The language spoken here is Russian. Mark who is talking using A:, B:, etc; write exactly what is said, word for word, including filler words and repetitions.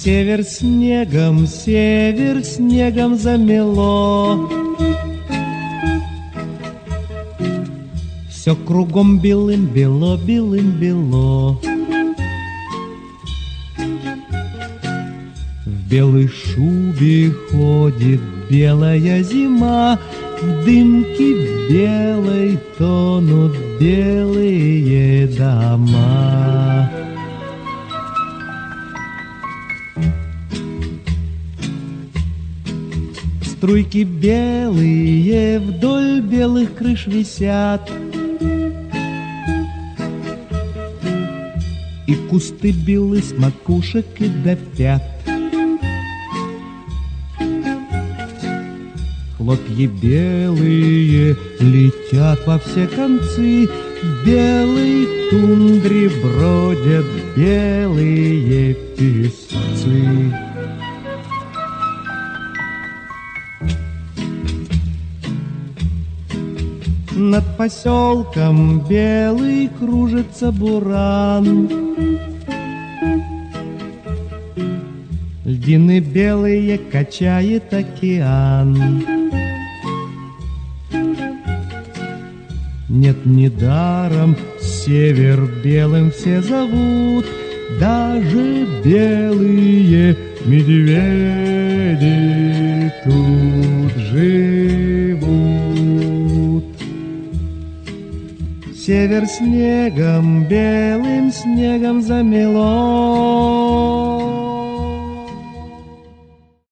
A: Север снегом, север снегом замело. Все кругом белым, бело, белым, бело. В белой шубе ходит белая зима, в дымке белой тонут белые дома. Струйки белые вдоль белых крыш висят, и кусты белы с макушек и до пят. Хлопья белые летят во все концы, в белой тундре бродят белые песцы. Над поселком белый кружится буран. Льдины белые качает океан. Нет, недаром север белым все зовут, даже белые медведи тут живут. Север снегом, белым снегом замело.